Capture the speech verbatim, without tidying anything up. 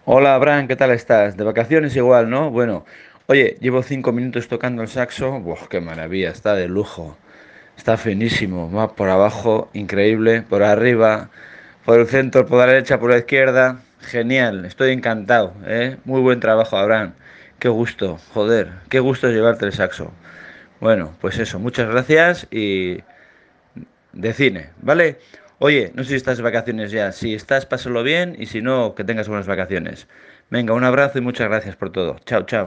Hola, Abraham, ¿qué tal estás? De vacaciones igual, ¿no? Bueno, oye, llevo cinco minutos tocando el saxo. ¡Buah, qué maravilla! Está de lujo. Está finísimo. Va por abajo, increíble. Por arriba, por el centro, por la derecha, por la izquierda. Genial, estoy encantado, ¿eh? Muy buen trabajo, Abraham. Qué gusto, joder, qué gusto llevarte el saxo. Bueno, pues eso, muchas gracias y de cine, ¿vale? Oye, no sé si estás de vacaciones ya. Si estás, pásalo bien y si no, que tengas buenas vacaciones. Venga, un abrazo y muchas gracias por todo. Chao, chao.